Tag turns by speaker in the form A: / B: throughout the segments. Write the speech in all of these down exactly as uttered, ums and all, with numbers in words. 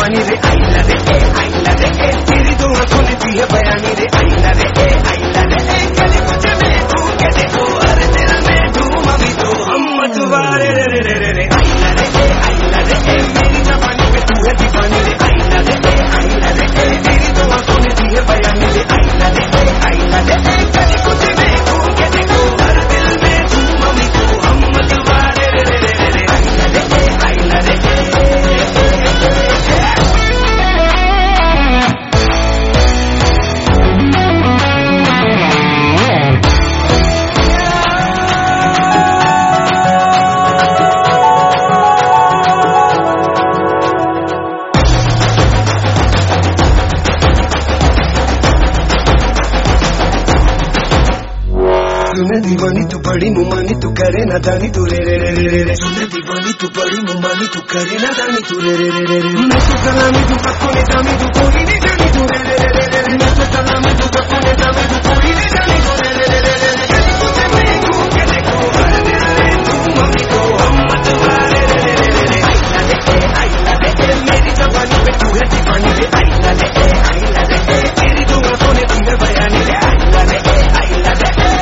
A: जवानी रे आईला रे ए आईला रे ए तेरी दो आंखों ने दी है बयानी रे आईला रे ए आईला रे ए कल तुझे मैं तू के देखो हर दिल में ढूंढ अभी तो हम मतवारे रे रे रे रे रे आईला रे ए आईला रे ए मेरी जवानी पे तू है दीवानी रे आईला रे ए आईला रे ए तेरी दो आंखों ने दी है बयानी रे आईला रे ए आईला रे ए कल तुझे मैं तू के देखो हर दिल में ढूंढ अभी तो हम मतवारे रे रे रे रे आईला रे ए आईला रे ए दीवानी तू बड़ी मुमानी तू करे ना दानी तू रे रे रे रे रे सुन दीवानी तू बड़ी मुमानी तू करे ना दानी तू रे रे रे रे रे मैं तो कलामी तू कक्को ने दामी तू कोई नहीं जानी तू रे रे रे रे रे मैं तो कलामी तू कक्को ने दामी तू कोई नहीं जानी तू रे रे रे रे रे कल तुझे मैं घूम के देखो हर दिल में तू मम्मी को हम मतवारे रे रे रे रे आईला रे ए आईला रे ए मेरी जवानी पे तू है दीवानी रे आईला रे ए आईला रे ए तेरी दो आंखों ने दी है बयानी रे आईला रे ए आईला रे ए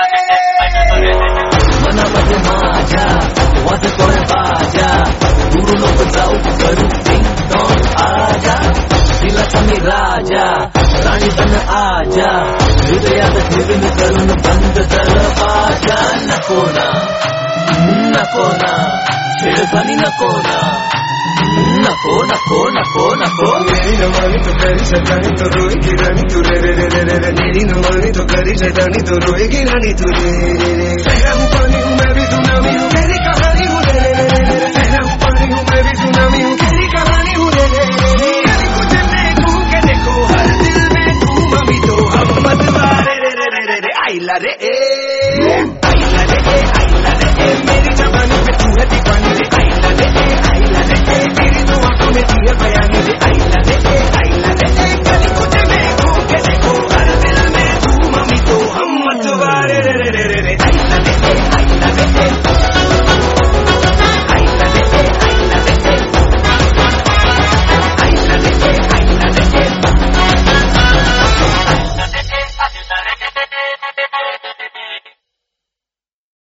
A: मनामध्ये माझ्या वाजतोय बाजा गुरु नको जाऊ करू डिंग डॉंग आजा दिलाचा मी राजा राणी बन आजा हृदयात ठेवीन करून बंद दरवाजा नको ना नको ना छेडखानी नको ना नको नको नको नको मेरी न मानी तो करी शैतानी तो रोएगी रानी तू रे रे रे रे रे मेरी न मानी तो करी शैतानी तो रोएगी रानी तू रे रे रे सहरा हूँ पानी हूँ मैं भी सुनामी हूँ मेरी कहानी हूँ